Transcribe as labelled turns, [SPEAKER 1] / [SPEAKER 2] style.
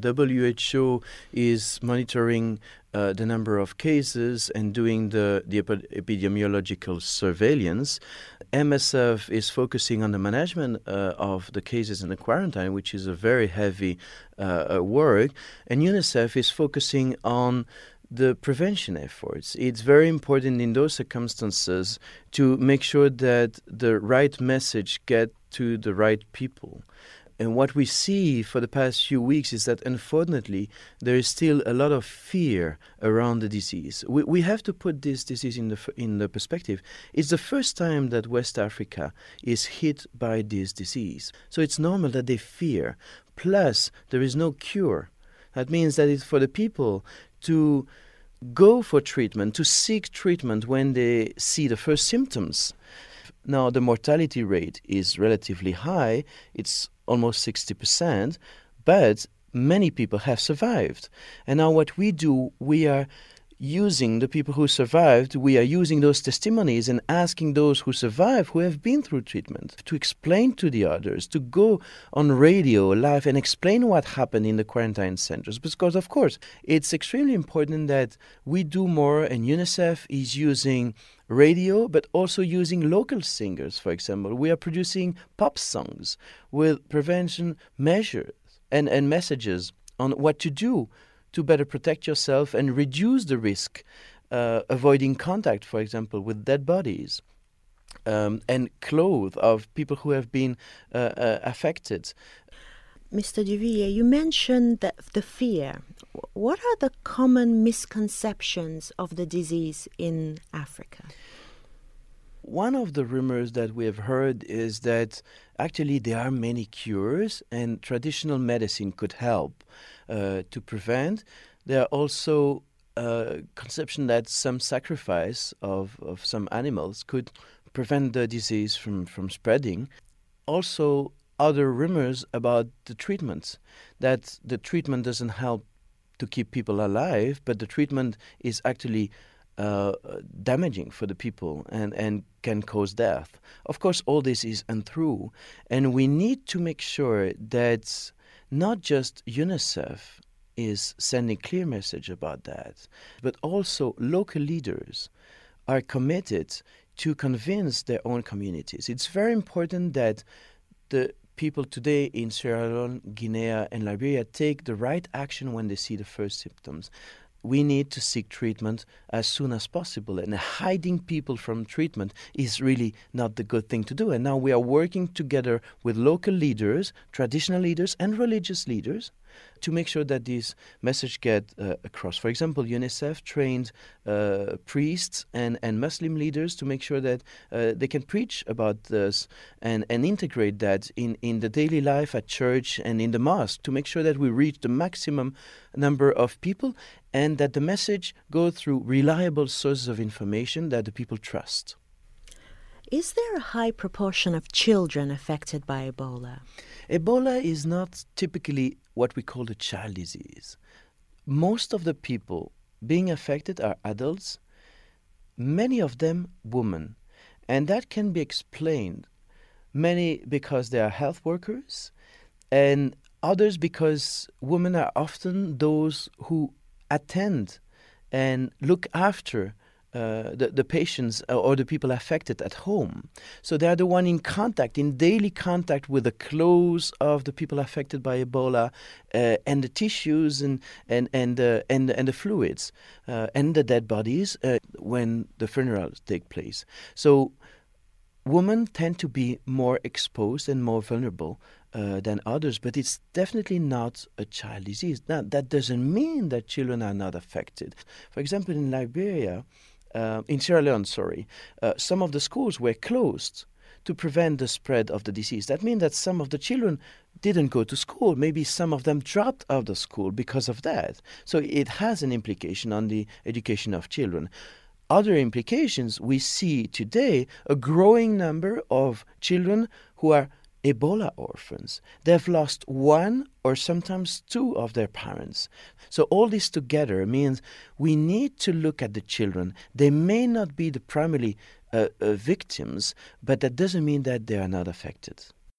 [SPEAKER 1] WHO is monitoring the number of cases and doing the epidemiological surveillance. MSF is focusing on the management of the cases in the quarantine, which is a very heavy work. And UNICEF is focusing on the prevention efforts. It's very important in those circumstances to make sure that the right message gets to the right people. And what we see for the past few weeks is that, unfortunately, there is still a lot of fear around the disease. We have to put this disease in the perspective. It's the first time that West Africa is hit by this disease. So it's normal that they fear. Plus, there is no cure. That means that it's for the people to go for treatment, to seek treatment when they see the first symptoms. Now, the mortality rate is relatively high. It's almost 60%, but many people have survived. And now what we do, we are using the people who survived, we are using those testimonies and asking those who survived, who have been through treatment, to explain to the others, to go on radio, live, and explain what happened in the quarantine centers. Because, of course, it's extremely important that we do more, and UNICEF is using radio, but also using local singers, for example. We are producing pop songs with prevention measures and messages on what to do to better protect yourself and reduce the risk, avoiding contact, for example, with dead bodies, and clothes of people who have been affected.
[SPEAKER 2] Mr. Duvier, you mentioned the fear. What are the common misconceptions of the disease in Africa?
[SPEAKER 1] One of the rumors that we have heard is that actually there are many cures and traditional medicine could help to prevent. There are also conception that some sacrifice of some animals could prevent the disease from spreading. Also, other rumors about the treatments, that the treatment doesn't help to keep people alive, but the treatment is actually damaging for the people and can cause death. Of course, all this is untrue, and we need to make sure that not just UNICEF is sending clear message about that, but also local leaders are committed to convince their own communities. It's very important that the people today in Sierra Leone, Guinea, and Liberia take the right action when they see the first symptoms. We need to seek treatment as soon as possible, and hiding people from treatment is really not the good thing to do. And now we are working together with local leaders, traditional leaders, and religious leaders to make sure that this message gets across. For example, UNICEF trained priests and Muslim leaders to make sure that they can preach about this and integrate that in the daily life at church and in the mosque, to make sure that we reach the maximum number of people and that the message goes through reliable sources of information that the people trust.
[SPEAKER 2] Is there a high proportion of children affected by Ebola?
[SPEAKER 1] Ebola is not typically what we call a child disease. Most of the people being affected are adults, many of them women. And that can be explained, many because they are health workers, and others because women are often those who attend and look after the patients or the people affected at home. So they are the one in daily contact with the clothes of the people affected by Ebola, and the tissues and the fluids and the dead bodies when the funerals take place. So women tend to be more exposed and more vulnerable than others, but it's definitely not a child disease. Now, that doesn't mean that children are not affected. For example, in Liberia, in Sierra Leone, some of the schools were closed to prevent the spread of the disease. That means that some of the children didn't go to school. Maybe some of them dropped out of school because of that. So it has an implication on the education of children. Other implications, we see today a growing number of children who are Ebola orphans. They've lost one or sometimes two of their parents. So all this together means we need to look at the children. They may not be the primary victims, but that doesn't mean that they are not affected.